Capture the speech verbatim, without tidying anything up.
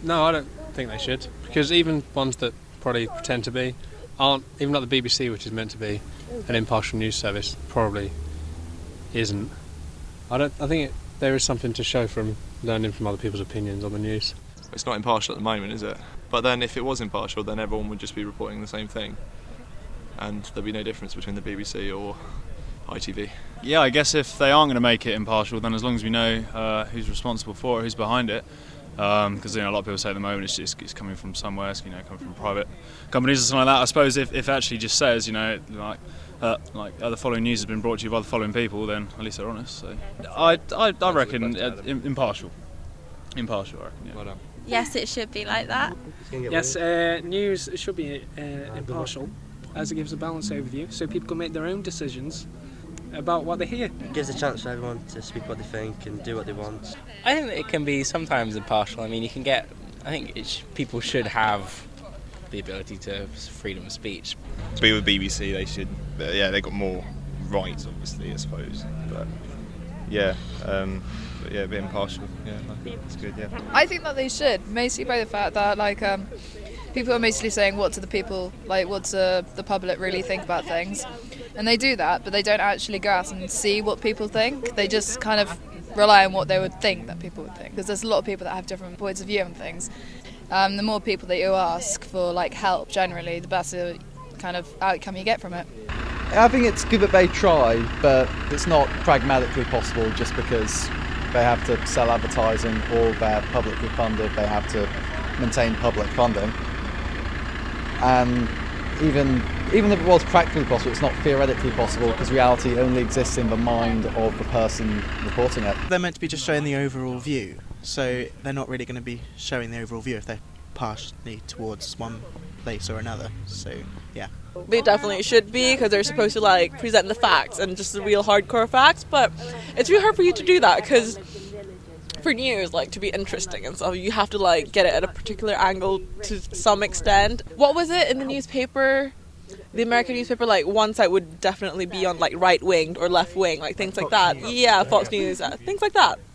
No, I don't think they should, because even ones that probably pretend to be aren't, even like the B B C, which is meant to be an impartial news service, probably isn't. I don't. I think it, there is something to show from learning from other people's opinions on the news. It's not impartial at the moment, is it? But then if it was impartial, then everyone would just be reporting the same thing, and there'd be no difference between the B B C or I T V. Yeah, I guess if they aren't going to make it impartial, then as long as we know uh, who's responsible for it, who's behind it, because um, you know, a lot of people say at the moment it's, just, it's coming from somewhere, it's, you know, coming from private companies or something like that. I suppose if, if it actually just says, you know, like uh, like uh, the following news has been brought to you by the following people, then at least they're honest. So I I, I reckon uh, impartial, impartial. I reckon. Yeah. Well done. Yes, it should be like that. Yes, uh, news should be uh, impartial, as it gives a balanced overview, so people can make their own decisions about what they hear. It gives a chance for everyone to speak what they think and do what they want. I think that it can be sometimes impartial. I mean, you can get, I think it sh- people should have the ability to freedom of speech. To be with B B C, they should, but yeah, they've got more rights, obviously, I suppose. But yeah, um, but yeah, a bit impartial. Yeah, that's good. Yeah. I think that they should, mostly by the fact that like um, people are mostly saying what do the people, like what do the public really think about things, and they do that, but they don't actually go out and see what people think. They just kind of rely on what they would think that people would think, because there's a lot of people that have different points of view on things. Um, the more people that you ask for like help, generally, the better kind of outcome you get from it. I think it's give it a try, but it's not pragmatically possible just because they have to sell advertising or they're publicly funded, they have to maintain public funding. And even even if it was practically possible, it's not theoretically possible, because reality only exists in the mind of the person reporting it. They're meant to be just showing the overall view, so they're not really going to be showing the overall view if they're partially towards one place or another. So, yeah. They definitely should be, because they're supposed to like present the facts and just the real hardcore facts, but it's really hard for you to do that, because for news, like, to be interesting and stuff, you have to like get it at a particular angle to some extent. What was it in the newspaper? The American newspaper, like, one side would definitely be on like right wing or left wing, like things like that. Yeah, Fox News, uh, things like that.